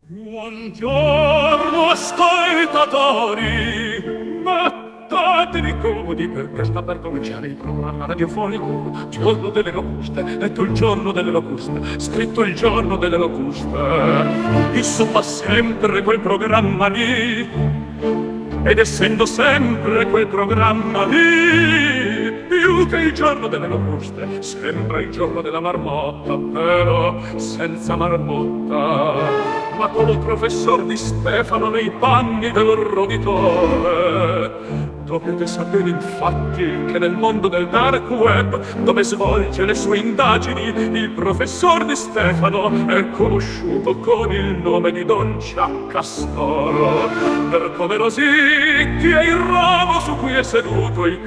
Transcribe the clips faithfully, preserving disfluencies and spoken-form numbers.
Buongiorno ascoltatori, mettetevi comodi perché sta per cominciare il programma radiofonico Giorno delle Locuste, detto il giorno delle locuste, scritto il giorno delle locuste. Insomma sempre quel programma lì, ed essendo sempre quel programma lì, più che il giorno delle locuste, sembra il giorno della marmotta, però senza marmotta. Ma come il professor Di Stefano nei panni del roditore. Dovete sapere infatti che nel mondo del dark web, dove svolge le sue indagini, il professor Di Stefano è conosciuto con il nome di Don Ciaccastoro, per come rosicchi è il ramo su cui è seduto il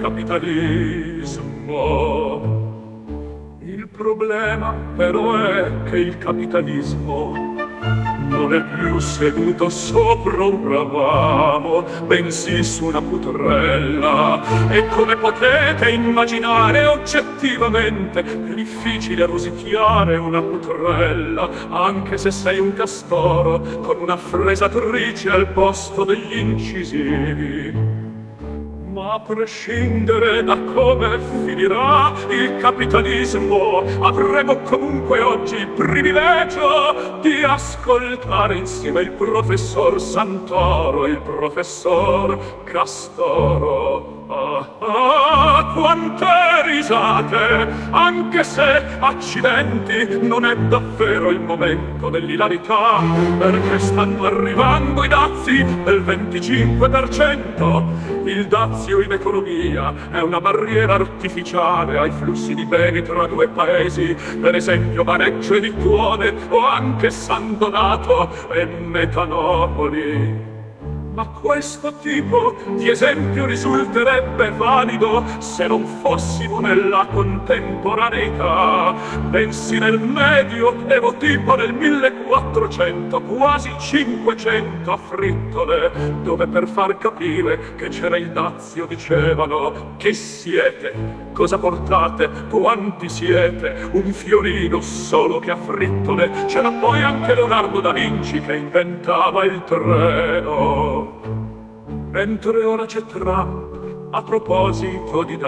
capitalismo. Il problema però è che il capitalismo non è più seduto sopra un ramo, bensì su una putrella. E come potete immaginare oggettivamente, è difficile rosicchiare una putrella, anche se sei un castoro con una fresatrice al posto degli incisivi. Ma a prescindere da come finirà il capitalismo, avremo comunque oggi il privilegio di ascoltare insieme il professor Santoro e il professor Castoro. Ah, ah, quante risate! Anche se, accidenti, non è davvero il momento dell'ilarità, perché stanno arrivando i dazi del venticinque per cento. Il dazio in economia è una barriera artificiale ai flussi di beni tra due paesi, per esempio Vareggio e Littuone, o anche San Donato e Metanopoli. Ma questo tipo di esempio risulterebbe valido se non fossimo nella contemporaneità, bensì nel medioevo, tipo nel millequattrocento, quasi cinquecento a Frittole, dove per far capire che c'era il dazio dicevano: chi siete? Cosa portate? Quanti siete? Un fiorino solo che a Frittole. C'era poi anche Leonardo da Vinci che inventava il treno. Mentre ora c'è Trump a proposito di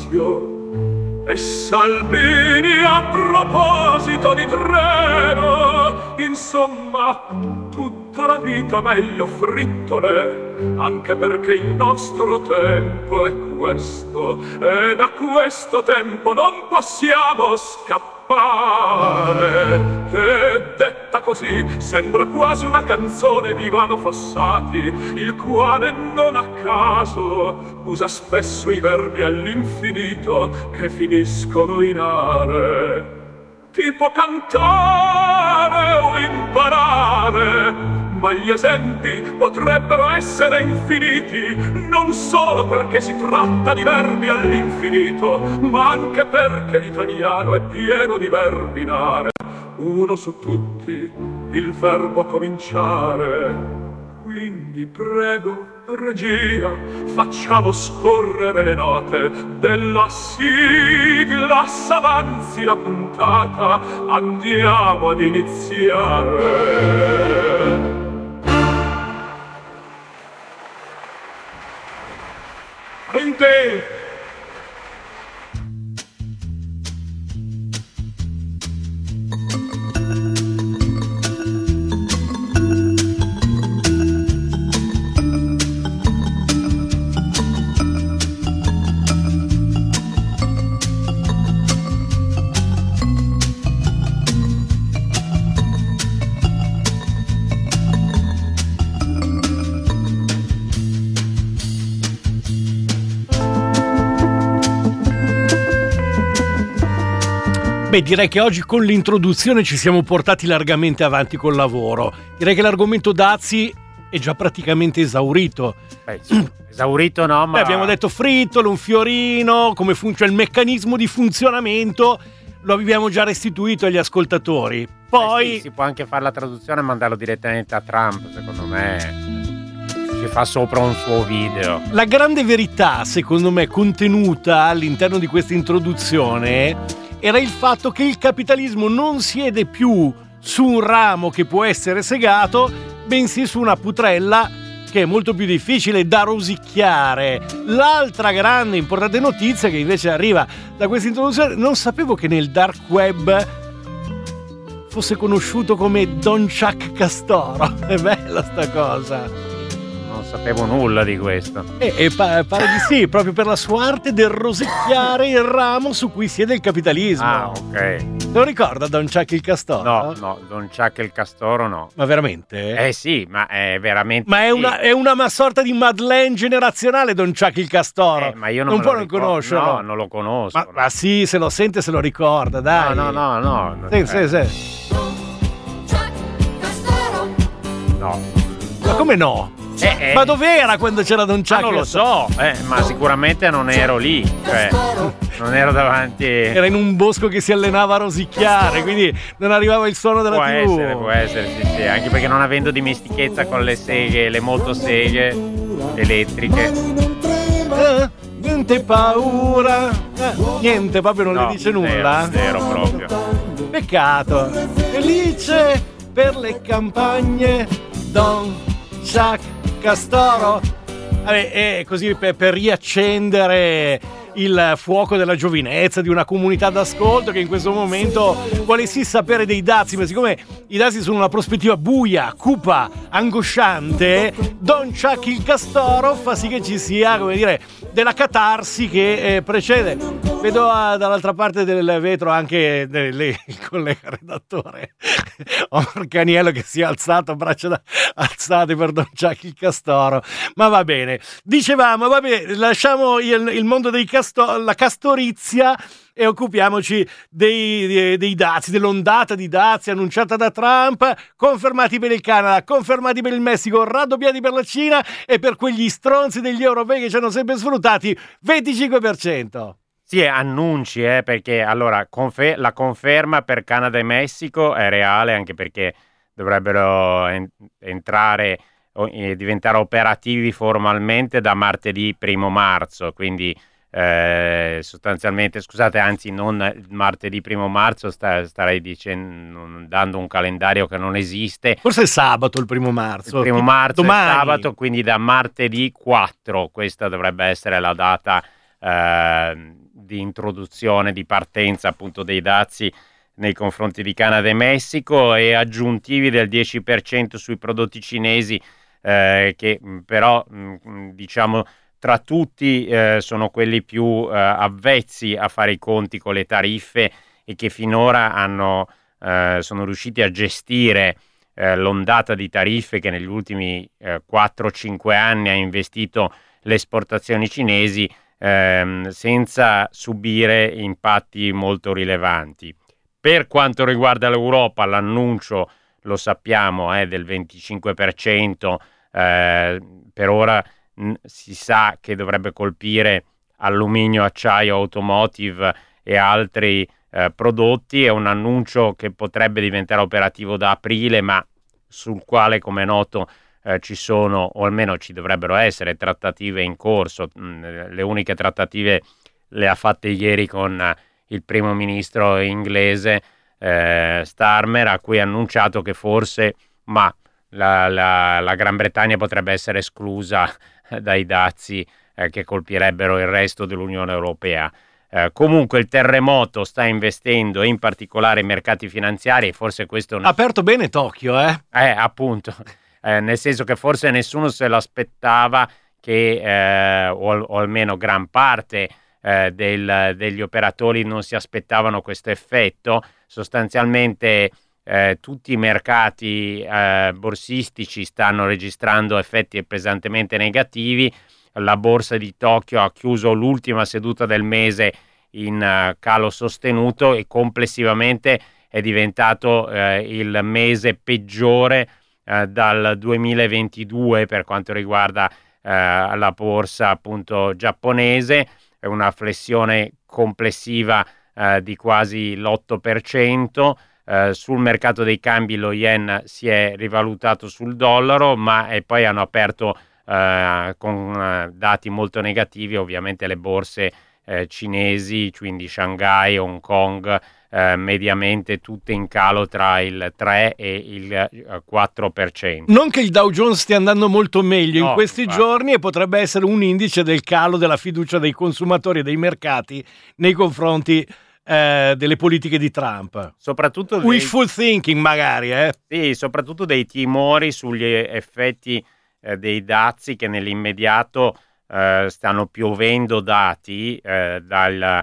dazio e Salvini a proposito di treno. Insomma, tutta la vita meglio Frittole, anche perché il nostro tempo è questo e da questo tempo non possiamo scappare. E detta così sembra quasi una canzone di Ivano Fossati, il quale non a caso usa spesso i verbi all'infinito che finiscono in are, tipo cantare o imparare. Ma gli esempi potrebbero essere infiniti, non solo perché si tratta di verbi all'infinito, ma anche perché l'italiano è pieno di verbi in are. Uno su tutti, il verbo cominciare. Quindi prego, regia, facciamo scorrere le note della sigla, s'avanzi la puntata, andiamo ad iniziare. Gente! Beh, direi che oggi con l'introduzione ci siamo portati largamente avanti col lavoro. Direi che l'argomento dazi è già praticamente esaurito. Beh, sì, esaurito no, ma... Beh, abbiamo detto frittolo, un fiorino, come funziona il meccanismo di funzionamento, lo abbiamo già restituito agli ascoltatori. Poi... Eh sì, si può anche fare la traduzione e mandarlo direttamente a Trump, secondo me... ci fa sopra un suo video. La grande verità, secondo me, contenuta all'interno di questa introduzione era il fatto che il capitalismo non siede più su un ramo che può essere segato, bensì su una putrella che è molto più difficile da rosicchiare. L'altra grande importante notizia che invece arriva da questa introduzione, non sapevo che nel dark web fosse conosciuto come Don Chuck Castoro. È bella sta cosa. Non sapevo nulla di questo. E, e pa- pare di sì, proprio per la sua arte del rosicchiare il ramo su cui siede il capitalismo. Ah, ok. Te lo ricorda Don Chuck il Castoro? No, no, Don Chuck il Castoro no. Ma veramente? Eh sì, ma è veramente... Ma è sì. una, è una ma sorta di Madeleine generazionale Don Chuck il Castoro. Eh, ma io non, non me può lo non ricor- conoscerlo. No, non lo conosco. Ma, ma sì, se lo sente se lo ricorda, dai. No, no, no, no. Sì, eh, sì, sì. No. Ma come no? Eh, eh. Ma dov'era quando c'era Don Chuck? Ah, non lo so, eh, ma sicuramente non ero lì, cioè non ero davanti. Era in un bosco che si allenava a rosicchiare, quindi non arrivava il suono della Può tivù. essere, può essere, sì, sì, anche perché non avendo dimestichezza con le seghe, le motoseghe elettriche. Eh, niente paura. Eh, niente, proprio non No, le dice nulla. Zero, zero proprio. Peccato. Felice per le campagne Don Chuck Castoro. Vabbè, è così per, per riaccendere il fuoco della giovinezza di una comunità d'ascolto che in questo momento vuole sì sapere dei dazi, ma siccome i dazi sono una prospettiva buia, cupa, angosciante, Don Chuck il Castoro fa sì che ci sia, come dire, della catarsi che eh, precede. Vedo ah, dall'altra parte del vetro anche de- le- il collega redattore Omar Caniello che si è alzato, braccia da- alzate per Don Chuck il Castoro. Ma va bene, dicevamo, va bene, lasciamo il, il mondo dei casto- la castorizia e occupiamoci dei, dei, dei dazi, dell'ondata di dazi annunciata da Trump, confermati per il Canada, confermati per il Messico, raddoppiati per la Cina e per quegli stronzi degli europei che ci hanno sempre sfruttati, venticinque per cento. Sì, annunci, eh, perché allora confer- la conferma per Canada e Messico è reale, anche perché dovrebbero en- entrare e diventare operativi formalmente da martedì primo marzo, quindi eh, sostanzialmente, scusate, anzi non martedì primo marzo, sta, starei dicendo, dando un calendario che non esiste. Forse è sabato il primo marzo. Il primo marzo domani. è sabato, quindi da martedì quattro, questa dovrebbe essere la data eh, di introduzione, di partenza appunto dei dazi nei confronti di Canada e Messico, e aggiuntivi del dieci per cento sui prodotti cinesi eh, che però mh, diciamo tra tutti eh, sono quelli più eh, avvezzi a fare i conti con le tariffe e che finora hanno, eh, sono riusciti a gestire eh, l'ondata di tariffe che negli ultimi eh, quattro cinque anni ha investito le esportazioni cinesi ehm, senza subire impatti molto rilevanti. Per quanto riguarda l'Europa, l'annuncio, lo sappiamo, è del venticinque per cento, eh, per ora n- si sa che dovrebbe colpire alluminio, acciaio, automotive e altri eh, prodotti. È un annuncio che potrebbe diventare operativo da aprile, ma sul quale, come è noto, eh, ci sono, o almeno ci dovrebbero essere, trattative in corso. Mm, le uniche trattative le ha fatte ieri con eh, il primo ministro inglese eh, Starmer, a cui ha annunciato che forse ma la, la, la Gran Bretagna potrebbe essere esclusa dai dazi eh, che colpirebbero il resto dell'Unione Europea. Eh, comunque il terremoto sta investendo in particolare i mercati finanziari, e forse questo ha aperto bene Tokyo, eh? Eh, appunto, eh, nel senso che forse nessuno se l'aspettava che, eh, o, o almeno gran parte eh, del, degli operatori non si aspettavano questo effetto. Sostanzialmente eh, tutti i mercati eh, borsistici stanno registrando effetti pesantemente negativi. La borsa di Tokyo ha chiuso l'ultima seduta del mese in uh, calo sostenuto e complessivamente è diventato uh, il mese peggiore uh, dal duemilaventidue per quanto riguarda uh, la borsa appunto giapponese. È una flessione complessiva uh, di quasi l'otto per cento. Uh, sul mercato dei cambi lo yen si è rivalutato sul dollaro, ma e poi hanno aperto Uh, con uh, dati molto negativi ovviamente le borse uh, cinesi, quindi Shanghai, Hong Kong, eh, mediamente tutte in calo tra il tre e il quattro per cento. Non che il Dow Jones stia andando molto meglio No, in questi infatti. giorni, e potrebbe essere un indice del calo della fiducia dei consumatori e dei mercati nei confronti eh, delle politiche di Trump. Soprattutto dei, Wishful thinking magari, eh? sì, soprattutto dei timori sugli effetti eh, dei dazi che nell'immediato eh, stanno piovendo dati eh, dal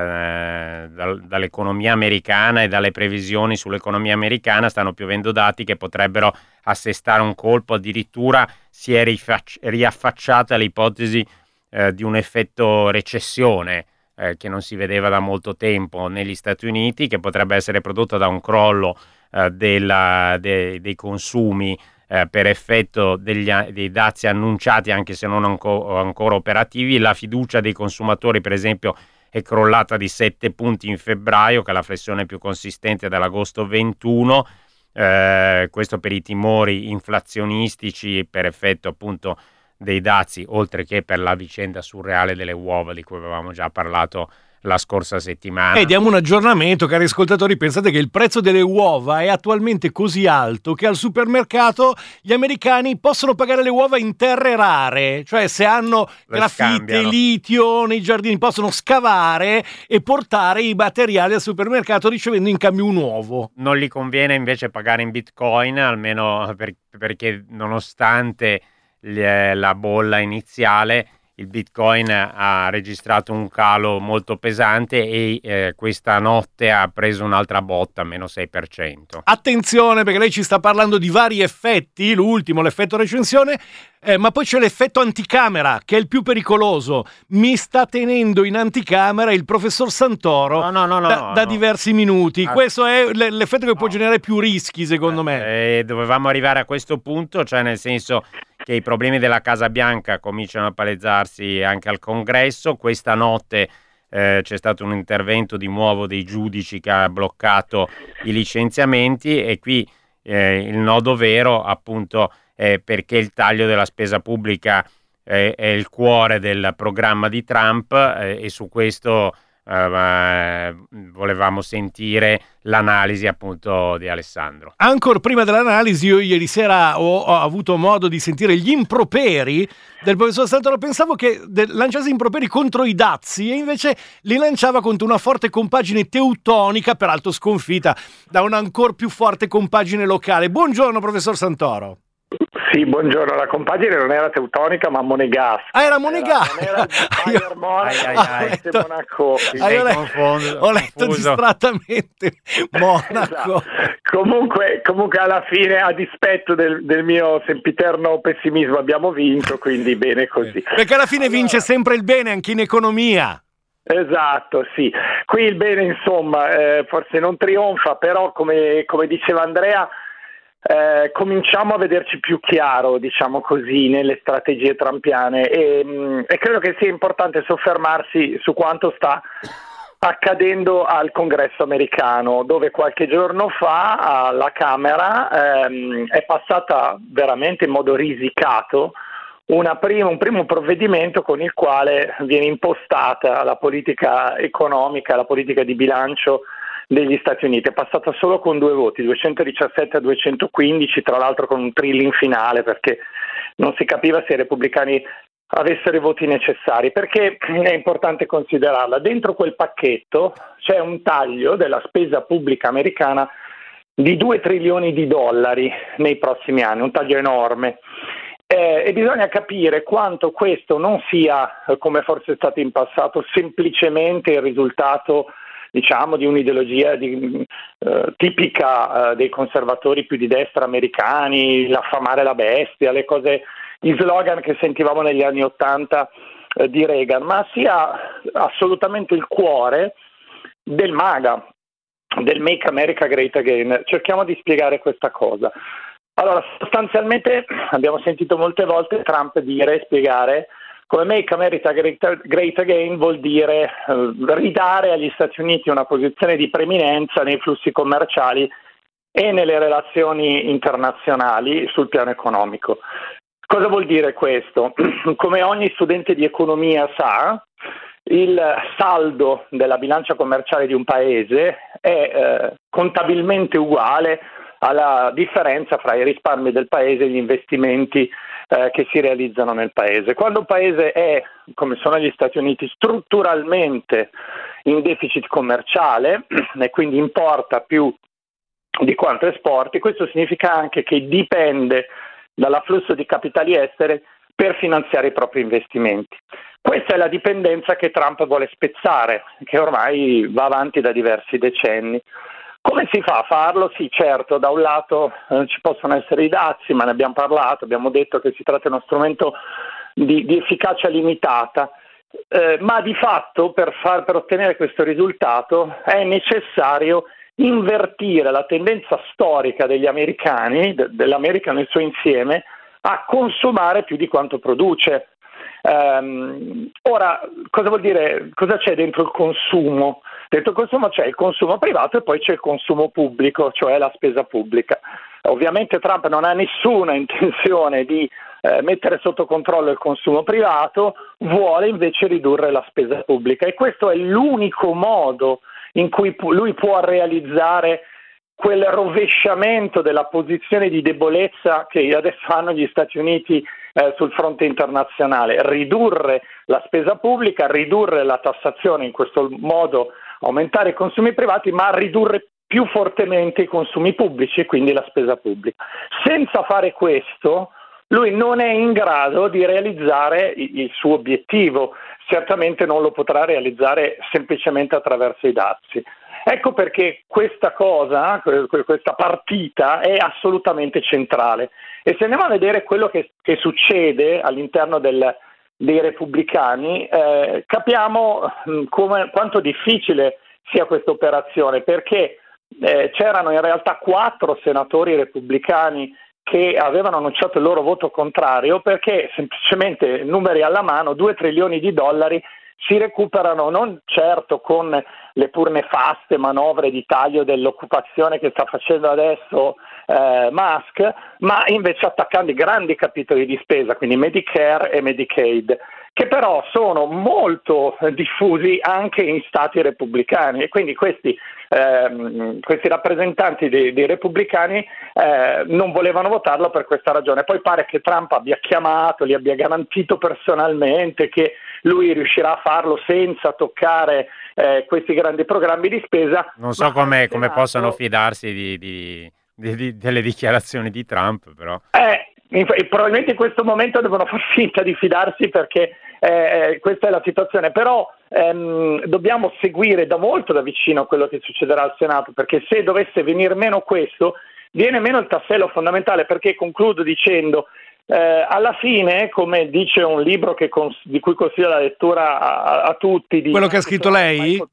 Eh, dal, dall'economia americana e dalle previsioni sull'economia americana stanno piovendo dati che potrebbero assestare un colpo. Addirittura si è rifac- riaffacciata l'ipotesi eh, di un effetto recessione eh, che non si vedeva da molto tempo negli Stati Uniti, che potrebbe essere prodotto da un crollo eh, della, de- dei consumi eh, per effetto degli, dei dazi annunciati, anche se non anco- ancora operativi. La fiducia dei consumatori, per esempio, è crollata di sette punti in febbraio, che è la flessione più consistente dall'agosto ventuno, eh, questo per i timori inflazionistici per effetto appunto dei dazi, oltre che per la vicenda surreale delle uova di cui avevamo già parlato la scorsa settimana. E diamo un aggiornamento, cari ascoltatori. Pensate che il prezzo delle uova è attualmente così alto che al supermercato gli americani possono pagare le uova in terre rare, cioè se hanno Le graffite, scambiano. litio nei giardini possono scavare e portare i materiali al supermercato ricevendo in cambio un uovo. Non gli conviene invece pagare in bitcoin, almeno per- perché nonostante le- la bolla iniziale, il Bitcoin ha registrato un calo molto pesante e eh, questa notte ha preso un'altra botta, meno sei per cento. Attenzione, perché lei ci sta parlando di vari effetti, l'ultimo, l'effetto recensione, eh, ma poi c'è l'effetto anticamera, che è il più pericoloso. Mi sta tenendo in anticamera il professor Santoro No, no, no, no, da, no, da no. diversi minuti. Ah, Questo è l- l'effetto che può no. generare più rischi, secondo me. Eh, dovevamo arrivare a questo punto, cioè nel senso che i problemi della Casa Bianca cominciano a palezzarsi anche al Congresso. Questa notte eh, c'è stato un intervento di nuovo dei giudici che ha bloccato i licenziamenti, e qui eh, il nodo vero appunto è perché il taglio della spesa pubblica è, è il cuore del programma di Trump, eh, e su questo eh, volevamo sentire l'analisi appunto di Alessandro. Ancora prima dell'analisi, io ieri sera ho, ho avuto modo di sentire gli improperi del professor Santoro. Pensavo che de- lanciasse improperi contro i dazi, e invece li lanciava contro una forte compagine teutonica, peraltro sconfitta da una ancora più forte compagine locale. Buongiorno professor Santoro. Sì, buongiorno. La compagine non era teutonica ma monegasca. Ah, era monegasca. Era, non era il Bayern Monaco, Ai, ai, ma ai. questo è Monaco. Ti Ah, sei io le- confondo- ho letto confuso. distrattamente Monaco. Esatto. Comunque, comunque alla fine, a dispetto del, del mio sempiterno pessimismo, abbiamo vinto, quindi bene così. Perché alla fine vince sempre il bene, anche in economia. Esatto, sì. Qui il bene, insomma, eh, forse non trionfa, però come, come diceva Andrea, eh, cominciamo a vederci più chiaro, diciamo così, nelle strategie trumpiane, e, mh, e credo che sia importante soffermarsi su quanto sta accadendo al Congresso americano, dove qualche giorno fa alla Camera ehm, è passata veramente in modo risicato una prima, un primo provvedimento con il quale viene impostata la politica economica, la politica di bilancio degli Stati Uniti. È passata solo con due voti, duecentodiciassette a duecentoquindici, tra l'altro con un thrilling finale, perché non si capiva se i repubblicani avessero i voti necessari. Perché è importante considerarla? Dentro quel pacchetto c'è un taglio della spesa pubblica americana di due trilioni di dollari nei prossimi anni, un taglio enorme. Eh, e bisogna capire quanto questo non sia, eh, come forse è stato in passato, semplicemente il risultato, diciamo, di un'ideologia di, eh, tipica eh, dei conservatori più di destra americani, l'affamare la bestia, le cose, gli slogan che sentivamo negli anni Ottanta eh, di Reagan, ma sia assolutamente il cuore del MAGA, del Make America Great Again. Cerchiamo di spiegare questa cosa. Allora, sostanzialmente abbiamo sentito molte volte Trump dire e spiegare come Make America Great, Great Again vuol dire eh, ridare agli Stati Uniti una posizione di preeminenza nei flussi commerciali e nelle relazioni internazionali sul piano economico. Cosa vuol dire questo? Come ogni studente di economia sa, il saldo della bilancia commerciale di un paese è eh, contabilmente uguale alla differenza fra i risparmi del paese e gli investimenti eh, che si realizzano nel paese. Quando un paese è, come sono gli Stati Uniti, strutturalmente in deficit commerciale e quindi importa più di quanto esporti, questo significa anche che dipende dall'afflusso di capitali estere per finanziare i propri investimenti. Questa è la dipendenza che Trump vuole spezzare, che ormai va avanti da diversi decenni. Come si fa a farlo? Sì, certo, da un lato eh, ci possono essere i dazi, ma ne abbiamo parlato, abbiamo detto che si tratta di uno strumento di, di efficacia limitata, eh, ma di fatto per, far, per ottenere questo risultato è necessario invertire la tendenza storica degli americani, de, dell'America nel suo insieme, a consumare più di quanto produce. Um, ora, cosa vuol dire? Cosa c'è dentro il consumo? Dentro il consumo c'è il consumo privato e poi c'è il consumo pubblico, cioè la spesa pubblica. Ovviamente Trump non ha nessuna intenzione di eh, mettere sotto controllo il consumo privato, vuole invece ridurre la spesa pubblica e questo è l'unico modo in cui pu- lui può realizzare quel rovesciamento della posizione di debolezza che adesso hanno gli Stati Uniti eh, sul fronte internazionale, ridurre la spesa pubblica, ridurre la tassazione, in questo modo aumentare i consumi privati, ma ridurre più fortemente i consumi pubblici e quindi la spesa pubblica. Senza fare questo, lui non è in grado di realizzare il suo obiettivo, certamente non lo potrà realizzare semplicemente attraverso i dazi. Ecco perché questa cosa, questa partita è assolutamente centrale. E se andiamo a vedere quello che, che succede all'interno del, dei repubblicani, eh, capiamo come, quanto difficile sia questa operazione, perché eh, c'erano in realtà quattro senatori repubblicani che avevano annunciato il loro voto contrario perché semplicemente, numeri alla mano, due trilioni di dollari si recuperano non certo con le pur nefaste manovre di taglio dell'occupazione che sta facendo adesso eh, Musk, ma invece attaccando i grandi capitoli di spesa, quindi Medicare e Medicaid, che però sono molto diffusi anche in stati repubblicani e quindi questi, ehm, questi rappresentanti dei, dei repubblicani eh, non volevano votarlo per questa ragione. Poi pare che Trump abbia chiamato, li abbia garantito personalmente che lui riuscirà a farlo senza toccare eh, questi grandi programmi di spesa. Non so come, come possono fidarsi di, di, di, di, delle dichiarazioni di Trump, però. Eh, probabilmente in questo momento devono far finta di fidarsi perché eh, questa è la situazione, però ehm, dobbiamo seguire da molto da vicino quello che succederà al Senato, perché se dovesse venir meno questo, viene meno il tassello fondamentale, perché concludo dicendo Eh, alla fine, come dice un libro che cons- di cui consiglio la lettura a, a tutti, di quello che ha scritto lei? Michael,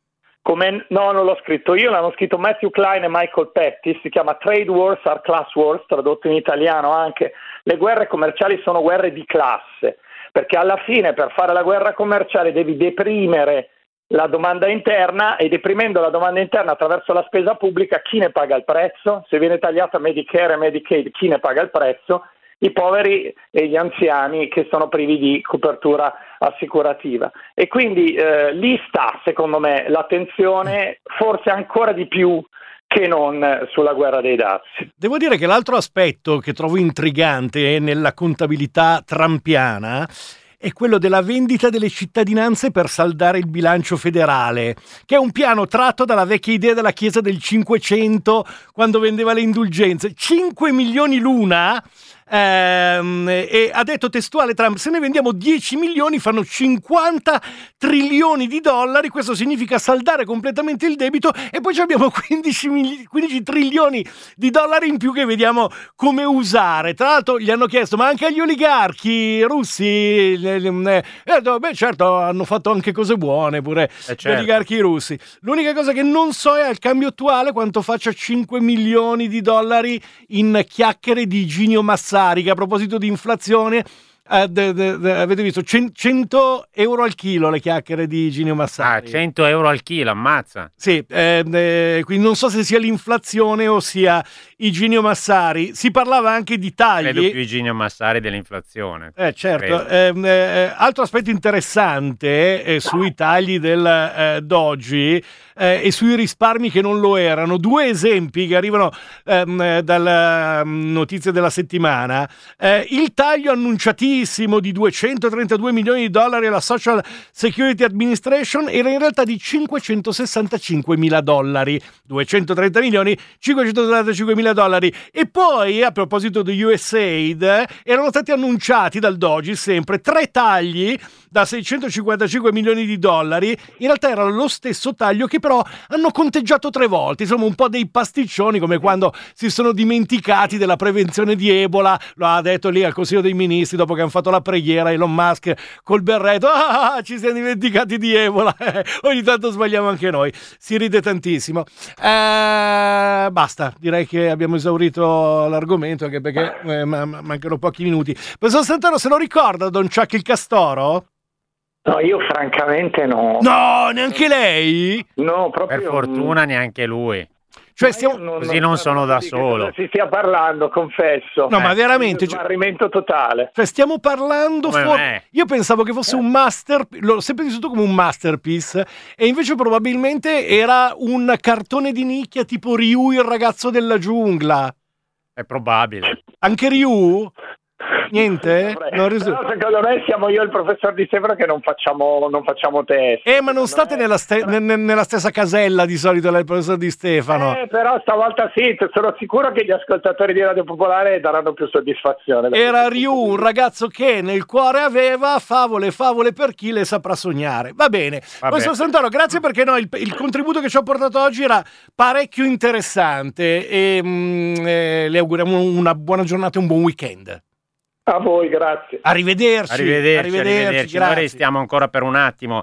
come, no, non l'ho scritto io, l'hanno scritto Matthew Klein e Michael Pettis, si chiama Trade Wars are Class Wars, tradotto in italiano anche. Le guerre commerciali sono guerre di classe, perché alla fine per fare la guerra commerciale devi deprimere la domanda interna e deprimendo la domanda interna attraverso la spesa pubblica chi ne paga il prezzo? Se viene tagliata Medicare e Medicaid, chi ne paga il prezzo? I poveri e gli anziani che sono privi di copertura assicurativa e quindi eh, lì sta secondo me l'attenzione forse ancora di più che non sulla guerra dei dazi. Devo dire che l'altro aspetto che trovo intrigante nella contabilità trumpiana è quello della vendita delle cittadinanze per saldare il bilancio federale, che è un piano tratto dalla vecchia idea della Chiesa del Cinquecento quando vendeva le indulgenze. cinque milioni l'una, ehm, e ha detto testuale Trump, se ne vendiamo dieci milioni fanno cinquanta trilioni di dollari, questo significa saldare completamente il debito e poi abbiamo quindici, quindici trilioni di dollari in più che vediamo come usare. Tra l'altro gli hanno chiesto, ma anche agli oligarchi russi? Eh, beh, certo, hanno fatto anche cose buone pure eh certo. Gli oligarchi russi. L'unica cosa che non so è al cambio attuale quanto faccia cinque milioni di dollari in chiacchiere di Ginio Massari, che a proposito di inflazione Uh, de, de, de, avete visto cento euro al chilo le chiacchiere di Ginio Massari. Ah, cento euro al chilo, ammazza. Sì, eh, eh, quindi non so se sia l'inflazione o sia Iginio Massari. Si parlava anche di tagli. Credo più Iginio Massari dell'inflazione. Eh, certo. Eh, eh, altro aspetto interessante eh, sui tagli del eh, Doji eh, e sui risparmi che non lo erano. Due esempi che arrivano ehm, dalla um, notizia della settimana. Eh, il taglio annunciatissimo di duecentotrentadue milioni di dollari alla Social Security Administration era in realtà di cinquecentosessantacinque mila dollari. duecentotrenta milioni, cinquecentosessantacinque mila dollari. E poi, a proposito di U S A I D, erano stati annunciati dal Doji sempre tre tagli da seicentocinquantacinque milioni di dollari. In realtà era lo stesso taglio che però hanno conteggiato tre volte. Insomma, un po' dei pasticcioni, come quando si sono dimenticati della prevenzione di Ebola. Lo ha detto lì al Consiglio dei Ministri dopo che hanno fatto la preghiera Elon Musk col berretto. Ah, ci siamo dimenticati di Ebola. Ogni tanto sbagliamo anche noi. Si ride tantissimo. Eh, basta, direi che abbiamo esaurito l'argomento, anche perché eh, mancano pochi minuti. Professor Santoro, se lo ricorda Don Chuck il Castoro? No, io francamente no. No, neanche lei? No, proprio. Per fortuna neanche lui. Cioè stiamo... non, Così non sono da di solo. Che si stia parlando, confesso. No, Eh, ma veramente... Un smarrimento totale. Cioè stiamo parlando... Come For... me. Io pensavo che fosse un master... L'ho sempre vissuto come un masterpiece e invece probabilmente era un cartone di nicchia tipo Ryu, il ragazzo della giungla. È probabile. Anche Ryu? Niente? Non risu- Però secondo me siamo io e il professor Di Stefano che non facciamo, non facciamo test. Eh, ma non state nella, ste- ne- ne- nella stessa casella di solito del professor Di Stefano. Eh, però stavolta sì, sono sicuro che gli ascoltatori di Radio Popolare daranno più soddisfazione. Era Ryu, un ragazzo che nel cuore aveva favole, favole per chi le saprà sognare. Va bene. Vabbè. Professor Santoro, grazie perché no, il, il contributo che ci ho portato oggi era parecchio interessante e mm, eh, le auguriamo una buona giornata e un buon weekend. A voi, grazie. Arrivederci. Arrivederci, arrivederci, arrivederci. Noi grazie. restiamo ancora per un attimo,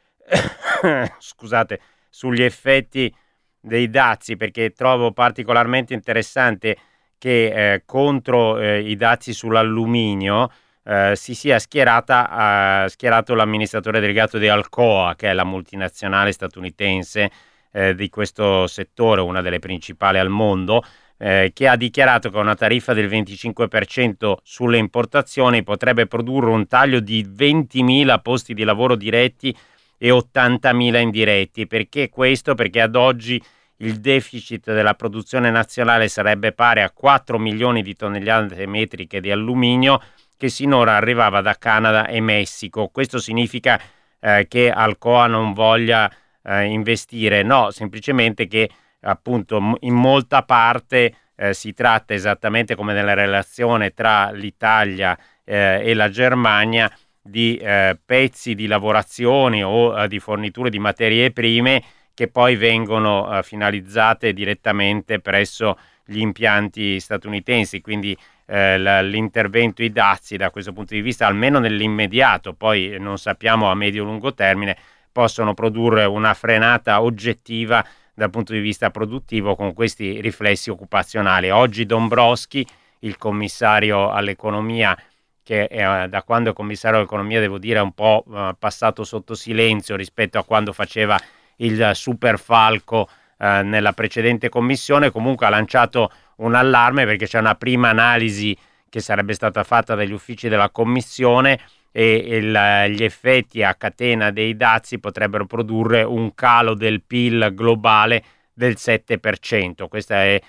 scusate, sugli effetti dei dazi, perché trovo particolarmente interessante che eh, contro eh, i dazi sull'alluminio eh, si sia schierata, eh, schierato l'amministratore delegato di Alcoa, che è la multinazionale statunitense eh, di questo settore, una delle principali al mondo, Eh, che ha dichiarato che una tariffa del venticinque per cento sulle importazioni potrebbe produrre un taglio di ventimila posti di lavoro diretti e ottantamila indiretti. Perché questo? Perché ad oggi il deficit della produzione nazionale sarebbe pari a quattro milioni di tonnellate metriche di alluminio, che sinora arrivava da Canada e Messico. Questo significa eh, che Alcoa non voglia eh, investire? No, semplicemente che appunto in molta parte eh, si tratta, esattamente come nella relazione tra l'Italia eh, e la Germania, di eh, pezzi di lavorazioni o eh, di forniture di materie prime che poi vengono eh, finalizzate direttamente presso gli impianti statunitensi. Quindi eh, l- l'intervento, i dazi da questo punto di vista, almeno nell'immediato, poi non sappiamo a medio-lungo termine, possono produrre una frenata oggettiva dal punto di vista produttivo con questi riflessi occupazionali. Oggi Dombrovskis, il commissario all'economia, che eh, da quando è commissario all'economia devo dire è un po' eh, passato sotto silenzio rispetto a quando faceva il super falco eh, nella precedente commissione, comunque ha lanciato un allarme perché c'è una prima analisi che sarebbe stata fatta dagli uffici della commissione e il, gli effetti a catena dei dazi potrebbero produrre un calo del P I L globale del sette per cento. Questa è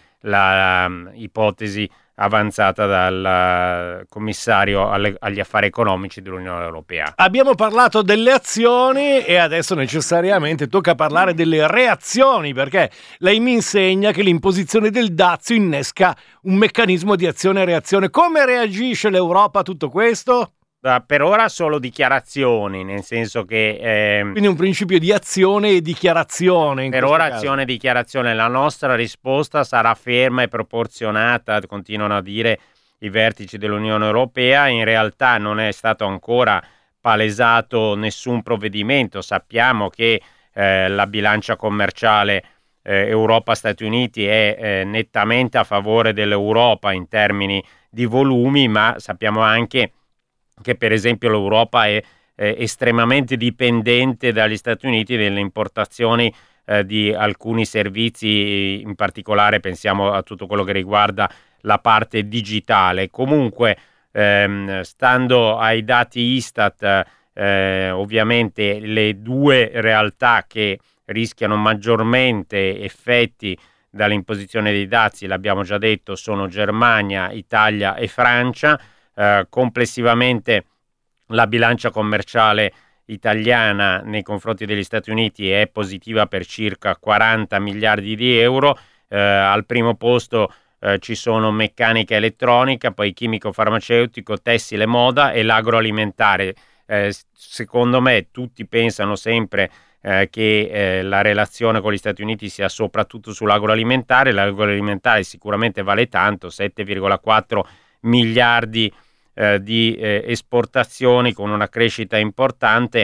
l'ipotesi avanzata dal commissario alle, agli affari economici dell'Unione Europea. Abbiamo parlato delle azioni e adesso necessariamente tocca parlare delle reazioni, perché lei mi insegna che l'imposizione del dazio innesca un meccanismo di azione e reazione. Come reagisce l'Europa a tutto questo? Uh, per ora solo dichiarazioni, nel senso che eh, quindi un principio di azione e dichiarazione in per questo ora caso. Azione e dichiarazione. La nostra risposta sarà ferma e proporzionata, continuano a dire i vertici dell'Unione Europea. In realtà non è stato ancora palesato nessun provvedimento. Sappiamo che eh, la bilancia commerciale eh, Europa-Stati Uniti è eh, nettamente a favore dell'Europa in termini di volumi, ma sappiamo anche che per esempio l'Europa è eh, estremamente dipendente dagli Stati Uniti delle importazioni eh, di alcuni servizi, in particolare pensiamo a tutto quello che riguarda la parte digitale. Comunque, ehm, stando ai dati Istat, eh, ovviamente le due realtà che rischiano maggiormente effetti dall'imposizione dei dazi, l'abbiamo già detto, sono Germania, Italia e Francia. Eh, complessivamente la bilancia commerciale italiana nei confronti degli Stati Uniti è positiva per circa quaranta miliardi di euro. Eh, al primo posto eh, ci sono meccanica e elettronica, poi chimico, farmaceutico, tessile, moda e l'agroalimentare. Eh, secondo me tutti pensano sempre eh, che eh, la relazione con gli Stati Uniti sia soprattutto sull'agroalimentare. L'agroalimentare sicuramente vale tanto, sette virgola quattro miliardi eh, di eh, esportazioni con una crescita importante,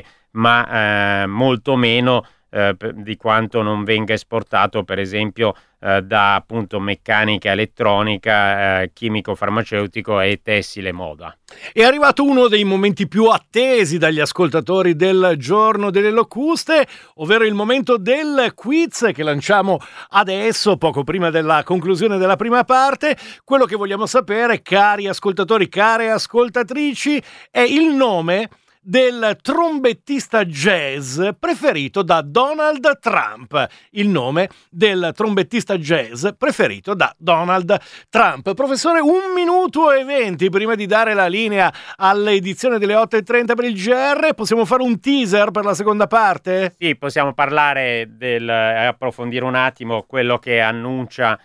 ma eh, molto meno eh, di quanto non venga esportato per esempio eh, da appunto meccanica, elettronica, eh, chimico, farmaceutico e tessile, moda. È arrivato uno dei momenti più attesi dagli ascoltatori del Giorno delle Locuste, ovvero il momento del quiz che lanciamo adesso, poco prima della conclusione della prima parte. Quello che vogliamo sapere, cari ascoltatori, care ascoltatrici, è il nome del trombettista jazz preferito da Donald Trump. Il nome del trombettista jazz preferito da Donald Trump. Professore, un minuto e venti prima di dare la linea all'edizione delle otto e trenta per il G R. Possiamo fare un teaser per la seconda parte? Sì, possiamo parlare del approfondire un attimo quello che annuncia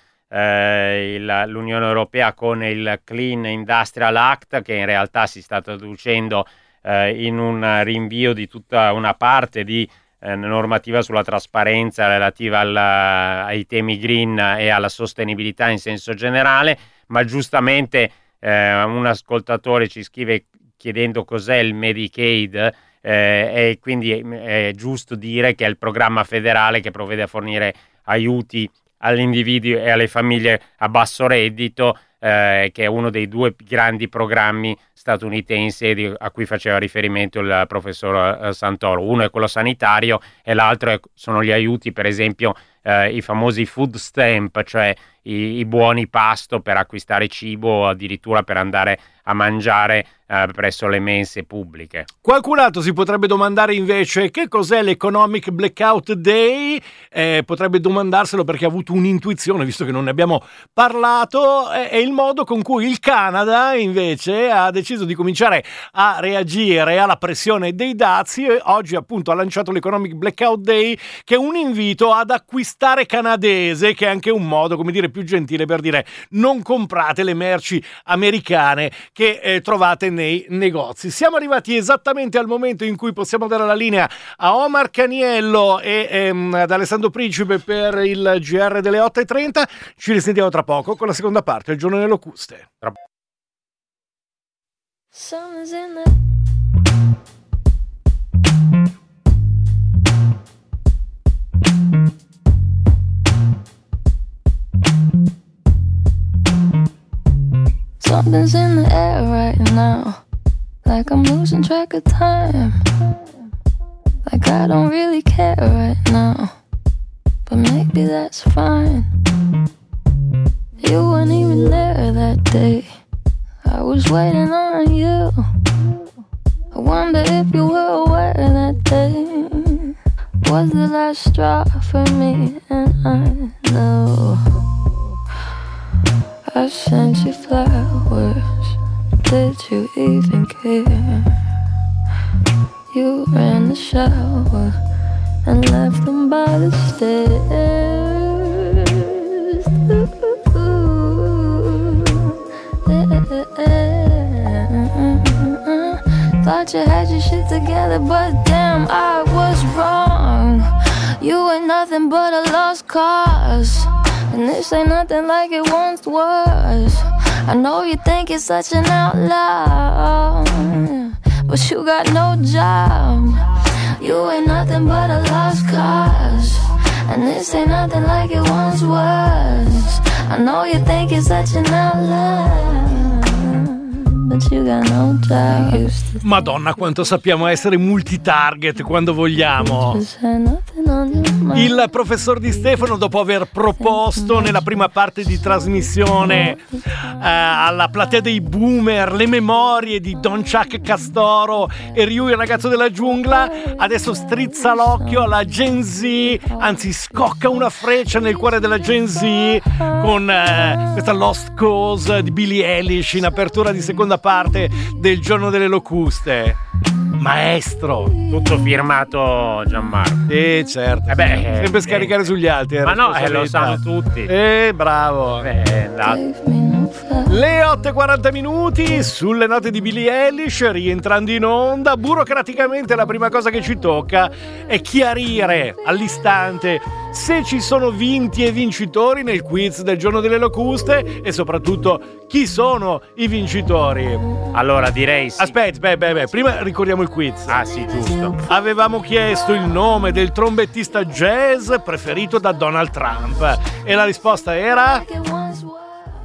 eh, il, l'Unione Europea con il Clean Industrial Act, che in realtà si sta traducendo Eh, in un rinvio di tutta una parte di eh, normativa sulla trasparenza relativa alla, ai temi green e alla sostenibilità in senso generale, ma giustamente eh, un ascoltatore ci scrive chiedendo cos'è il Medicaid eh, e quindi è, è giusto dire che è il programma federale che provvede a fornire aiuti agli individui e alle famiglie a basso reddito, eh, che è uno dei due grandi programmi statunitensi di, a cui faceva riferimento il professor eh, Santoro. Uno è quello sanitario e l'altro è, sono gli aiuti, per esempio eh, i famosi food stamp, cioè i, i buoni pasto per acquistare cibo o addirittura per andare a mangiare eh, presso le mense pubbliche. Qualcun altro si potrebbe domandare invece che cos'è l'Economic Blackout Day. Eh, potrebbe domandarselo perché ha avuto un'intuizione, visto che non ne abbiamo parlato. È, è il modo con cui il Canada invece ha deciso di cominciare a reagire alla pressione dei dazi e oggi appunto ha lanciato l'Economic Blackout Day, che è un invito ad acquistare canadese, che è anche un modo, come dire, più gentile per dire non comprate le merci americane che eh, trovate nei negozi. Siamo arrivati esattamente al momento in cui possiamo dare la linea a Omar Caniello e ehm, ad Alessandro Principe per il G R delle otto e trenta. Ci risentiamo tra poco con la seconda parte del Giorno delle Locuste. Tra... Something's in the air right now, like I'm losing track of time, like I don't really care right now, but maybe that's fine. You weren't even there that day, I was waiting on you. I wonder if you were aware that day was the last straw for me, and I know I sent you flowers, did you even care? You ran the shower and left them by the stairs. Ooh, yeah. Thought you had your shit together, but damn, I was wrong. You ain't nothing but a lost cause, and this ain't nothing like it once was. I know you think it's such an outlaw, but you got no job. You ain't nothing but a lost cause, and this ain't nothing like it once was. I know you think it's such an outlaw, but you got no doubt. I used to Madonna, quanto sappiamo essere multitarget quando vogliamo. just had nothing on your mind. Il professor Di Stefano, dopo aver proposto nella prima parte di trasmissione eh, alla platea dei boomer le memorie di Don Chuck Castoro e Ryu il ragazzo della giungla, adesso strizza l'occhio alla Gen Z, anzi scocca una freccia nel cuore della Gen Z con eh, questa Lost Cause di Billie Eilish in apertura di seconda parte del Giorno delle Locuste. Maestro. Tutto firmato Gianmarco. Sì, certo. Eh beh, sempre eh, scaricare sugli altri. Ma no, eh, lo responsabilità. sanno tutti. Eh, bravo. Beh, esatto. Gave me no fuck. Le otto e quaranta minuti sulle note di Billie Eilish, rientrando in onda. Burocraticamente la prima cosa che ci tocca è chiarire all'istante se ci sono vinti e vincitori nel quiz del Giorno delle Locuste e soprattutto chi sono i vincitori. Allora direi sì. Aspetta, beh, beh, beh, prima ricordiamo il quiz. Ah sì, giusto. Avevamo chiesto il nome del trombettista jazz preferito da Donald Trump e la risposta era... Like it once was.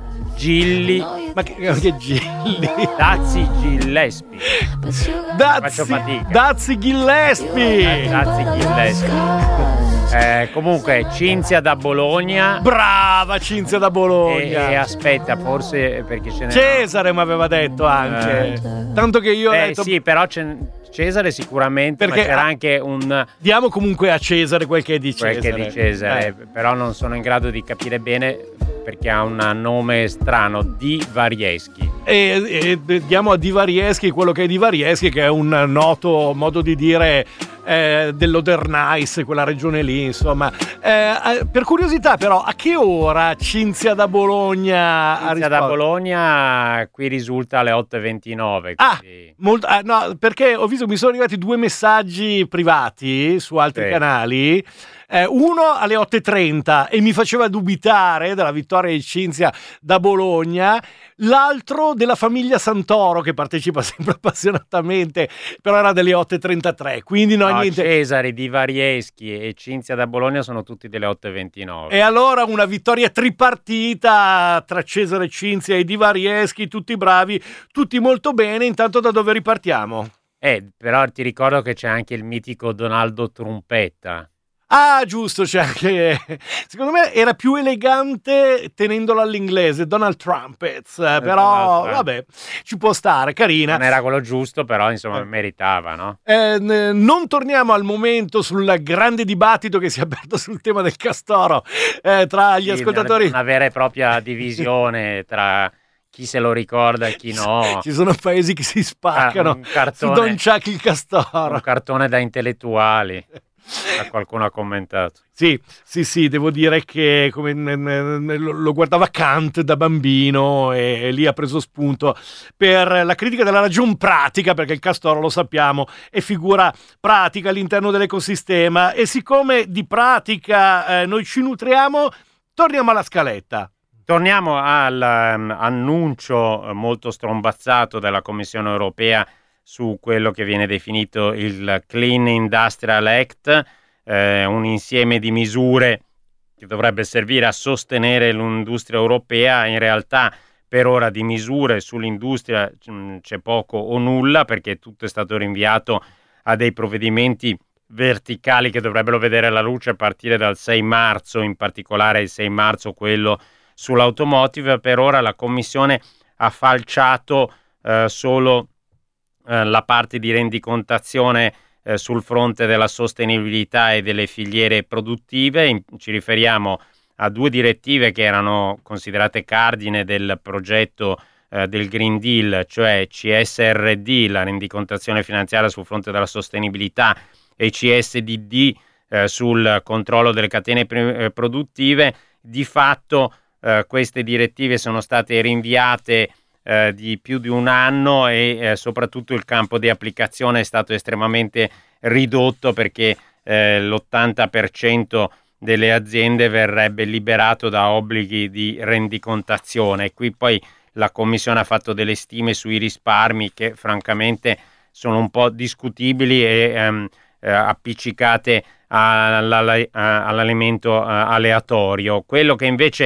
Gilli, Ma che, che Gilli? Dazzi Gillespie. But you got Dazzi, Faccio fatica. Dazzi Gillespie. Dazzi Gillespie. Eh, comunque Cinzia da Bologna. Brava Cinzia da E, Bologna. e aspetta, forse perché ce n'è. Cesare mi aveva detto anche. Tanto che io ho Eh detto sì, però c'è Cesare sicuramente, Perché ma c'era ah, anche un diamo comunque a Cesare quel che è di quel Cesare. che di Cesare, Eh. però non sono in grado di capire bene perché ha un nome strano, Di Varieschi. E, e diamo a Divarieschi quello che è Divarieschi, che è un noto modo di dire eh, dell'Odernice, quella regione lì, insomma. Eh, per curiosità, però, a che ora Cinzia da Bologna ha Cinzia da risposto? Bologna qui risulta alle otto e ventinove. Ah, quindi- molto, ah, no, perché ho visto, mi sono arrivati due messaggi privati su altri Sì. canali. Eh, uno alle otto e trenta e mi faceva dubitare della vittoria di Cinzia da Bologna, l'altro della famiglia Santoro che partecipa sempre appassionatamente, però era delle otto e trentatré, quindi no, No, niente. Cesare, Di Varieschi e Cinzia da Bologna sono tutti delle otto e ventinove. E allora una vittoria tripartita tra Cesare Cinzia e Divarieschi, tutti bravi, tutti molto bene. Intanto da dove ripartiamo? Eh, però ti ricordo che c'è anche il mitico Donaldo Trumpetta. Ah, giusto, c'è anche. Secondo me era più elegante tenendolo all'inglese, Donald Trumpets. eh, Però, Donald Trump. vabbè, ci può stare, carina. Non era quello giusto, però insomma Eh. meritava, no? Eh, n- non torniamo al momento sul grande dibattito che si è aperto sul tema del castoro eh, tra gli Sì, ascoltatori. Una vera e propria divisione tra chi se lo ricorda e chi no. Ci sono paesi che si spaccano Ah, un cartone. su Don Chuck il castoro. Un cartone da intellettuali. A qualcuno ha commentato. Sì, sì, sì, devo dire che come, n- n- lo lo guardava Kant da bambino e, e lì ha preso spunto per la critica della ragion pratica, perché il castoro, lo sappiamo, è figura pratica all'interno dell'ecosistema e siccome di pratica eh, noi ci nutriamo, torniamo alla scaletta. Torniamo all'annuncio molto strombazzato della Commissione europea su quello che viene definito il Clean Industrial Act, eh, un insieme di misure che dovrebbe servire a sostenere l'industria europea. In realtà per ora di misure sull'industria mh, c'è poco o nulla, perché tutto è stato rinviato a dei provvedimenti verticali che dovrebbero vedere la luce a partire dal sei marzo, in particolare il sei marzo quello sull'automotive. Per ora la Commissione ha falciato eh, solo la parte di rendicontazione eh, sul fronte della sostenibilità e delle filiere produttive. In, ci riferiamo a due direttive che erano considerate cardine del progetto eh, del Green Deal, cioè C S R D, la rendicontazione finanziaria sul fronte della sostenibilità, e C S D D eh, sul controllo delle catene pr- produttive. Di fatto eh, queste direttive sono state rinviate Eh, di più di un anno e eh, soprattutto il campo di applicazione è stato estremamente ridotto, perché eh, l'ottanta per cento delle aziende verrebbe liberato da obblighi di rendicontazione. Qui poi la Commissione ha fatto delle stime sui risparmi che francamente sono un po' discutibili e ehm, eh, appiccicate all'alimento eh, aleatorio. Quello che invece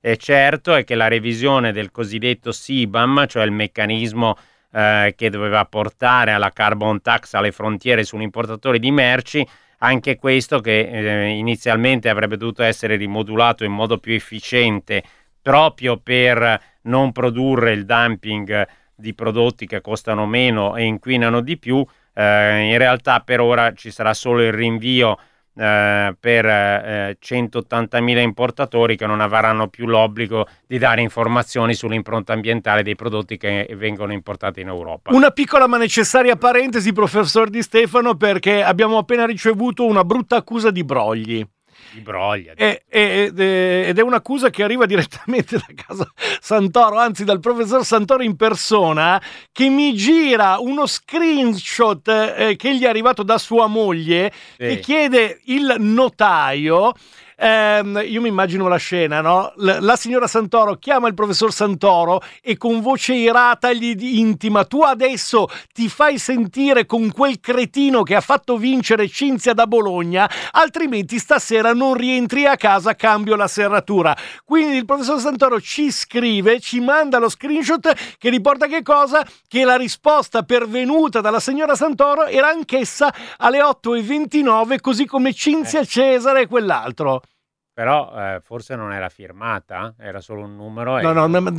è certo è che la revisione del cosiddetto C B A M, cioè il meccanismo eh, che doveva portare alla carbon tax alle frontiere sugli importatori di merci, anche questo che eh, inizialmente avrebbe dovuto essere rimodulato in modo più efficiente proprio per non produrre il dumping di prodotti che costano meno e inquinano di più, eh, in realtà per ora ci sarà solo il rinvio eh, per eh, centottantamila importatori che non avranno più l'obbligo di dare informazioni sull'impronta ambientale dei prodotti che vengono importati in Europa. Una piccola ma necessaria parentesi, professor Di Stefano, perché abbiamo appena ricevuto una brutta accusa di brogli. Di broglia. E, e, ed è un'accusa che arriva direttamente da casa Santoro, anzi dal professor Santoro in persona, che mi gira uno screenshot eh, che gli è arrivato da sua moglie, sì, che chiede il notaio. Um, io mi immagino la scena, no? L- la signora Santoro chiama il professor Santoro e con voce irata gli intima: tu adesso ti fai sentire con quel cretino che ha fatto vincere Cinzia da Bologna, altrimenti stasera non rientri a casa, cambio la serratura. Quindi il professor Santoro ci scrive, ci manda lo screenshot che riporta che cosa? Che la risposta pervenuta dalla signora Santoro era anch'essa alle otto e ventinove, così come Cinzia eh. Cesare e quell'altro. Però eh, forse non era firmata, era solo un numero. E... No, no, no,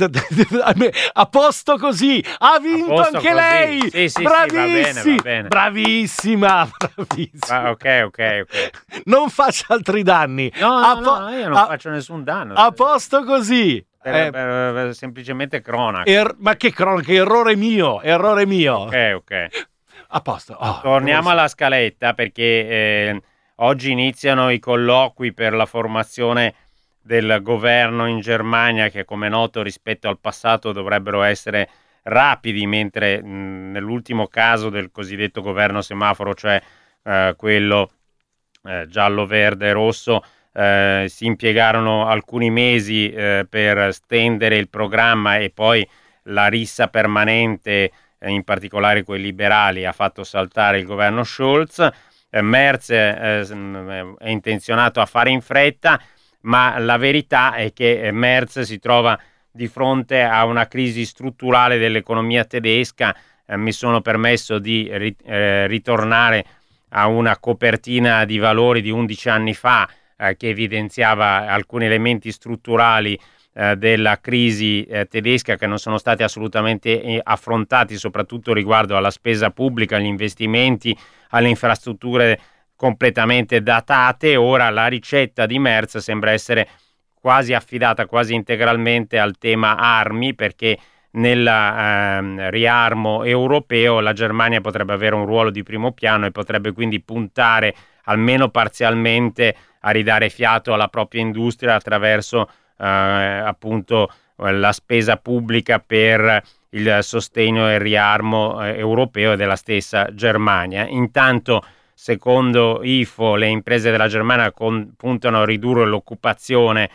a posto così, ha vinto anche così. Lei. Sì, sì, bravissima, sì, va bene, va bene. Bravissima, bravissima. Ah, ok, ok, ok. Non faccia altri danni. No, a no, po- no, io non a- faccio nessun danno. A posto così. Per, eh, per, per, semplicemente cronaca. Er- ma che cronaca, errore mio, errore mio. Ok, ok. A posto. Oh, Torniamo alla scaletta, perché eh, oggi iniziano i colloqui per la formazione del governo in Germania, che come noto rispetto al passato dovrebbero essere rapidi, mentre mh, nell'ultimo caso del cosiddetto governo semaforo, cioè eh, quello eh, giallo, verde, rosso, eh, si impiegarono alcuni mesi eh, per stendere il programma, e poi la rissa permanente, eh, in particolare quei liberali, ha fatto saltare il governo Scholz. Merz eh, è intenzionato a fare in fretta, ma la verità è che Merz si trova di fronte a una crisi strutturale dell'economia tedesca. Eh, mi sono permesso di ri- eh, ritornare a una copertina di valori di undici anni fa eh, che evidenziava alcuni elementi strutturali eh, della crisi eh, tedesca che non sono stati assolutamente eh, affrontati, soprattutto riguardo alla spesa pubblica, agli investimenti, alle infrastrutture completamente datate. Ora la ricetta di Merz sembra essere quasi affidata quasi integralmente al tema armi, perché nel ehm, riarmo europeo la Germania potrebbe avere un ruolo di primo piano e potrebbe quindi puntare almeno parzialmente a ridare fiato alla propria industria attraverso eh, appunto la spesa pubblica per il sostegno e il riarmo eh, europeo e della stessa Germania. Intanto, secondo I F O, le imprese della Germania con, puntano a ridurre l'occupazione.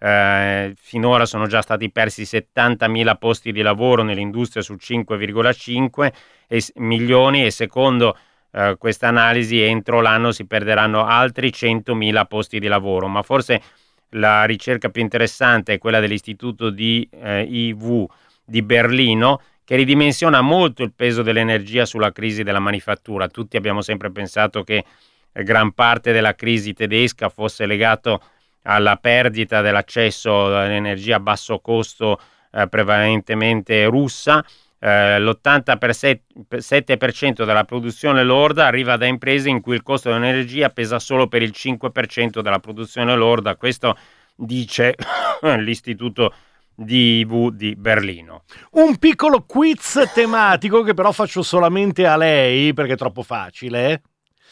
Eh, finora sono già stati persi settantamila posti di lavoro nell'industria su cinque virgola cinque e, milioni, e secondo eh, questa analisi entro l'anno si perderanno altri centomila posti di lavoro. Ma forse la ricerca più interessante è quella dell'istituto di eh, I V di Berlino, che ridimensiona molto il peso dell'energia sulla crisi della manifattura. Tutti abbiamo sempre pensato che gran parte della crisi tedesca fosse legato alla perdita dell'accesso all'energia a basso costo eh, prevalentemente russa. Eh, l'ottantasette per cento della produzione lorda arriva da imprese in cui il costo dell'energia pesa solo per il cinque per cento della produzione lorda. Questo dice l'istituto di I V di Berlino. Un piccolo quiz tematico che però faccio solamente a lei perché è troppo facile.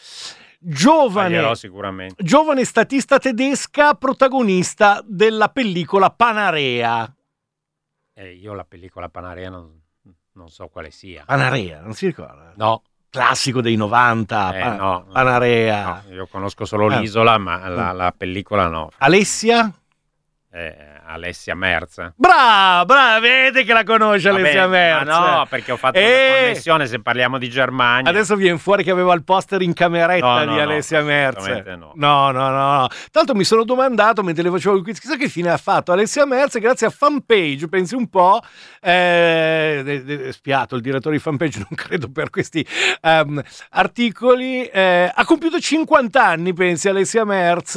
Giovane, sicuramente. giovane statista tedesca, protagonista della pellicola Panarea. Eh, io la pellicola Panarea non, non so quale sia. Panarea, non si ricorda? No. Classico dei novanta, Eh, pa- no, Panarea. No, io conosco solo Eh. l'isola, ma la, la pellicola no. Alessia? Eh, Alessia Merz. Brava, brava, vede che la conosce Alessia Merz. Ma no, perché ho fatto e... una connessione se parliamo di Germania. Adesso viene fuori che aveva il poster in cameretta no, di no, Alessia no, Merz. No. no, no, no, no. Tanto mi sono domandato mentre le facevo il quiz, chissà che fine ha fatto Alessia Merz, grazie a Fanpage, pensi un po', eh, spiato il direttore di Fanpage, non credo per questi um, articoli, eh, ha compiuto cinquanta anni, pensi Alessia Merz,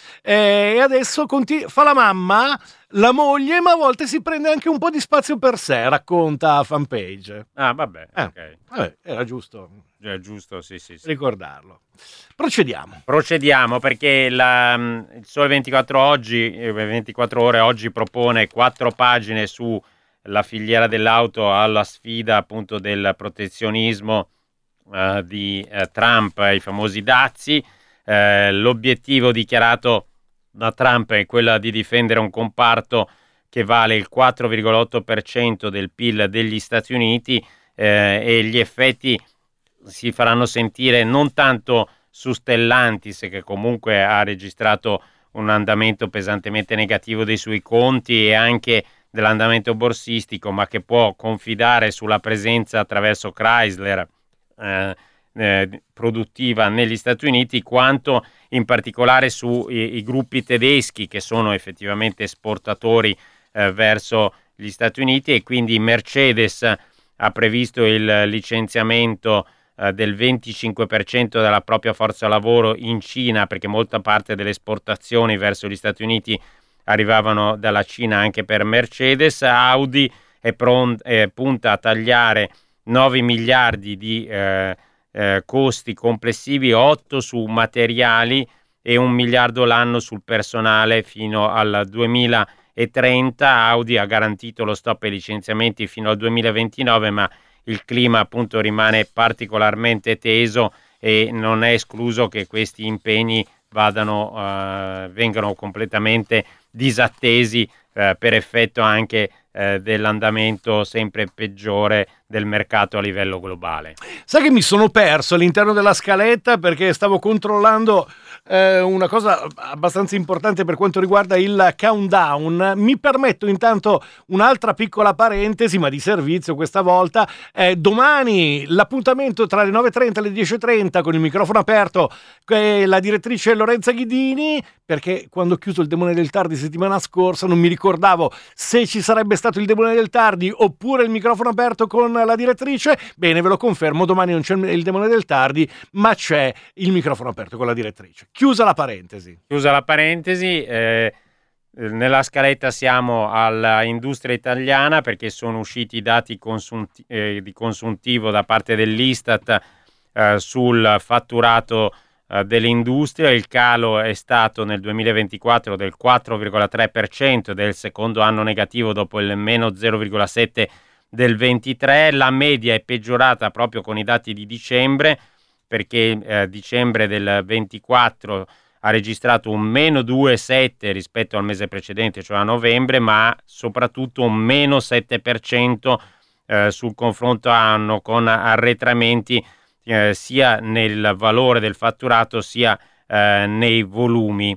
eh, e adesso continu- fa la mamma, la moglie, ma a volte si prende anche un po' di spazio per sé, racconta a Fanpage. Ah, vabbè, eh, ok. Vabbè, era giusto. È giusto, sì, sì, sì. Ricordarlo. Procediamo. Procediamo perché la, il Sole ventiquattro oggi, ventiquattro ore oggi propone quattro pagine sulla filiera dell'auto alla sfida appunto del protezionismo uh, di uh, Trump, i famosi dazi. Uh, l'obiettivo dichiarato da Trump è quella di difendere un comparto che vale il quattro virgola otto per cento del P I L degli Stati Uniti, eh, e gli effetti si faranno sentire non tanto su Stellantis, che comunque ha registrato un andamento pesantemente negativo dei suoi conti e anche dell'andamento borsistico, ma che può confidare sulla presenza attraverso Chrysler eh, eh, produttiva negli Stati Uniti, quanto in particolare sui i gruppi tedeschi che sono effettivamente esportatori eh, verso gli Stati Uniti, e quindi Mercedes ha previsto il licenziamento eh, del venticinque per cento della propria forza lavoro in Cina, perché molta parte delle esportazioni verso gli Stati Uniti arrivavano dalla Cina anche per Mercedes. Audi è, pronta, è punta a tagliare nove miliardi di eh, eh, costi complessivi, otto su materiali e un miliardo l'anno sul personale fino al duemilatrenta. Audi ha garantito lo stop ai licenziamenti fino al duemilaventinove, ma il clima appunto rimane particolarmente teso e non è escluso che questi impegni vadano, uh, vengano completamente disattesi uh, per effetto anche uh, dell'andamento sempre peggiore del mercato a livello globale. Sai che mi sono perso all'interno della scaletta perché stavo controllando eh, una cosa abbastanza importante per quanto riguarda il countdown. Mi permetto intanto un'altra piccola parentesi, ma di servizio questa volta. Eh, domani l'appuntamento tra le nove e trenta e le dieci e trenta con il microfono aperto, eh, la direttrice Lorenza Ghidini, perché quando ho chiuso il Demone del Tardi settimana scorsa non mi ricordavo se ci sarebbe stato il Demone del Tardi oppure il microfono aperto con la direttrice. Bene, ve lo confermo, domani non c'è il Demone del Tardi, ma c'è il microfono aperto con la direttrice. Chiusa la parentesi. Chiusa la parentesi, eh, nella scaletta siamo all'industria italiana perché sono usciti i dati consunti- eh, di consuntivo da parte dell'Istat eh, sul fatturato eh, dell'industria. Il calo è stato nel duemilaventiquattro del quattro virgola tre per cento ed è il secondo anno negativo dopo il meno zero virgola sette per cento del ventitré. La media è peggiorata proprio con i dati di dicembre, perché eh, dicembre del ventiquattro ha registrato un meno due virgola sette rispetto al mese precedente, cioè a novembre, ma soprattutto un meno sette per cento eh, sul confronto anno, con arretramenti eh, sia nel valore del fatturato sia eh, nei volumi,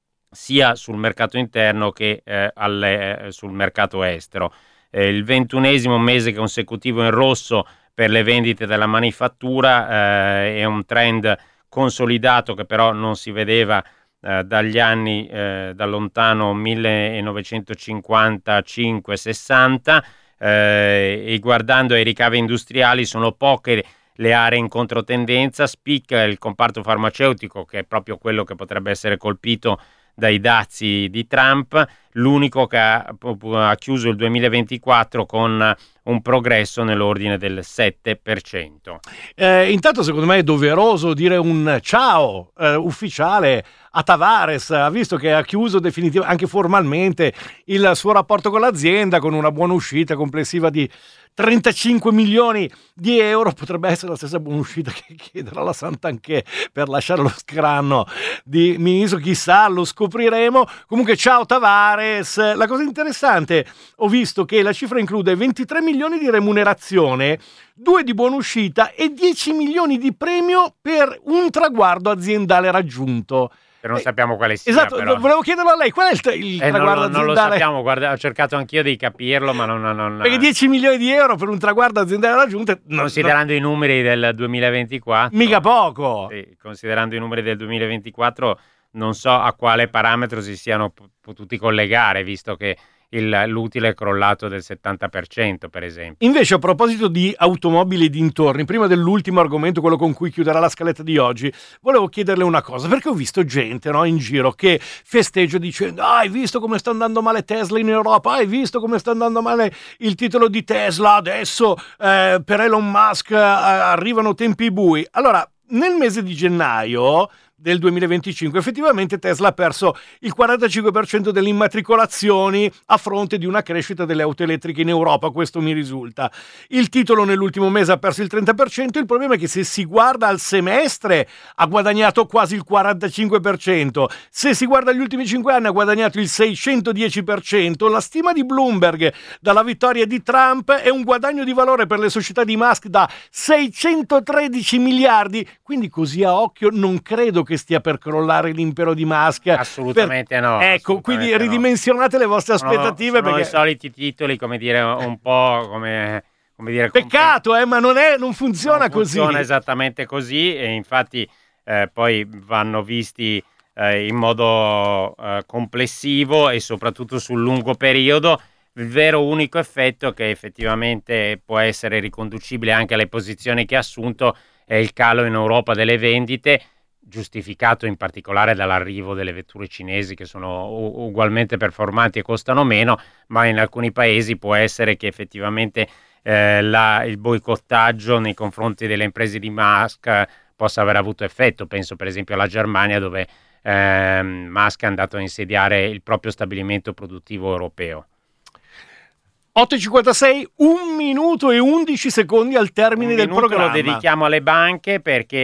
sia sul mercato interno che eh, alle, eh, sul mercato estero. Eh, il ventunesimo mese consecutivo in rosso per le vendite della manifattura, eh, è un trend consolidato che però non si vedeva eh, dagli anni eh, da lontano millenovecentocinquantacinque sessanta, eh, e guardando ai ricavi industriali sono poche le aree in controtendenza. Spicca il comparto farmaceutico, che è proprio quello che potrebbe essere colpito dai dazi di Trump, l'unico che ha, ha chiuso il duemilaventiquattro con un progresso nell'ordine del sette per cento. Eh, intanto secondo me è doveroso dire un ciao eh, ufficiale a Tavares, ha visto che ha chiuso definitivamente, anche formalmente, il suo rapporto con l'azienda con una buona uscita complessiva di trentacinque milioni di euro. Potrebbe essere la stessa buona uscita che chiederà la Santanchè per lasciare lo scranno di ministro, chissà, lo scopriremo. Comunque ciao Tavares. La cosa interessante, ho visto che la cifra include ventitré milioni di remunerazione, due di buona uscita e dieci milioni di premio per un traguardo aziendale raggiunto. che non eh, sappiamo quale sia. Esatto, però. volevo chiederlo a lei, qual è il, il eh, traguardo non, non aziendale? lo sappiamo, guarda, ho cercato anch'io di capirlo, ma non... non Perché dieci milioni di euro per un traguardo aziendale raggiunto... Considerando no, i numeri del duemilaventiquattro... Mica poco! Sì, considerando i numeri del duemilaventiquattro non so a quale parametro si siano p- potuti collegare, visto che il, l'utile è crollato del settanta per cento, per esempio. Invece, a proposito di automobili e dintorni, prima dell'ultimo argomento, quello con cui chiuderà la scaletta di oggi, volevo chiederle una cosa, perché ho visto gente, no, in giro che festeggia dicendo ah, hai visto come sta andando male Tesla in Europa, hai visto come sta andando male il titolo di Tesla, adesso eh, per Elon Musk eh, arrivano tempi bui. Allora, nel mese di gennaio del duemilaventicinque effettivamente Tesla ha perso il quarantacinque per cento delle immatricolazioni a fronte di una crescita delle auto elettriche in Europa, questo mi risulta. Il titolo nell'ultimo mese ha perso il trenta per cento, il problema è che se si guarda al semestre ha guadagnato quasi il quarantacinque per cento, se si guarda agli ultimi cinque anni ha guadagnato il seicentodieci per cento, la stima di Bloomberg dalla vittoria di Trump è un guadagno di valore per le società di Musk da seicentotredici miliardi, quindi così a occhio non credo che stia per crollare l'impero di Musk. Assolutamente per... no. Ecco, assolutamente quindi no. ridimensionate le vostre aspettative. Sono, sono perché... i soliti titoli, come dire, un po' come... come dire, Peccato, eh, ma non, è, non funziona non così. Funziona esattamente così e infatti eh, poi vanno visti eh, in modo eh, complessivo e soprattutto sul lungo periodo. Il vero unico effetto che effettivamente può essere riconducibile anche alle posizioni che ha assunto è il calo in Europa delle vendite, giustificato in particolare dall'arrivo delle vetture cinesi che sono u- ugualmente performanti e costano meno, ma in alcuni paesi può essere che effettivamente eh, la, il boicottaggio nei confronti delle imprese di Musk possa aver avuto effetto. Penso per esempio alla Germania, dove eh, Musk è andato a insediare il proprio stabilimento produttivo europeo. otto e cinquantasei, un minuto e undici secondi al termine un del programma. Lo dedichiamo alle banche perché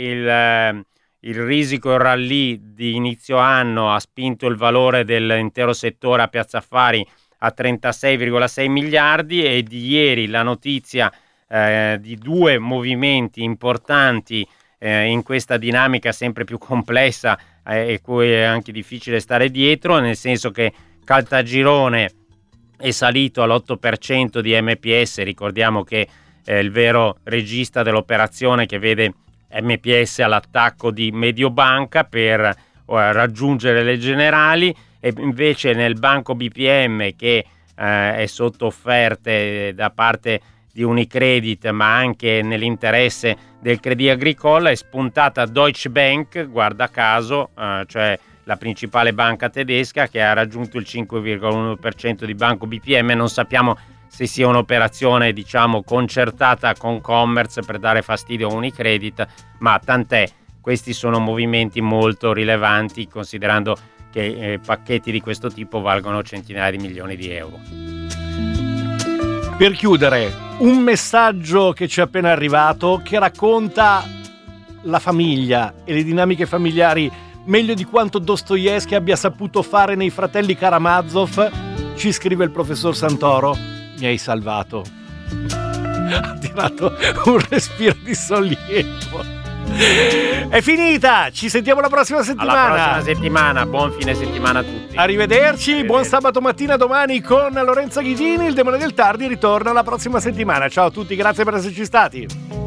il, il risico, il rallye di inizio anno ha spinto il valore dell'intero settore a Piazza Affari a trentasei virgola sei miliardi e di ieri la notizia eh, di due movimenti importanti eh, in questa dinamica sempre più complessa eh, e cui è anche difficile stare dietro, nel senso che Caltagirone è salito all'otto per cento di M P S, ricordiamo che è il vero regista dell'operazione che vede M P S all'attacco di Mediobanca per eh, raggiungere le generali, e invece nel banco B P M che eh, è sotto offerte da parte di Unicredit ma anche nell'interesse del Crédit Agricole è spuntata Deutsche Bank, guarda caso, eh, cioè la principale banca tedesca che ha raggiunto il cinque virgola uno per cento di banco B P M. Non sappiamo se sia un'operazione diciamo concertata con Commerz per dare fastidio a Unicredit, ma tant'è, questi sono movimenti molto rilevanti considerando che eh, pacchetti di questo tipo valgono centinaia di milioni di euro. Per chiudere, un messaggio che ci è appena arrivato che racconta la famiglia e le dinamiche familiari meglio di quanto Dostoevskij abbia saputo fare nei Fratelli Karamazov. Ci scrive il professor Santoro: mi hai salvato. Ha tirato un respiro di sollievo. È finita, ci sentiamo la prossima settimana. Alla prossima settimana, buon fine settimana a tutti. Arrivederci, Arrivederci. Buon sabato mattina domani con Lorenzo Ghidini. Il Demone del Tardi ritorna la prossima settimana. Ciao a tutti, grazie per esserci stati.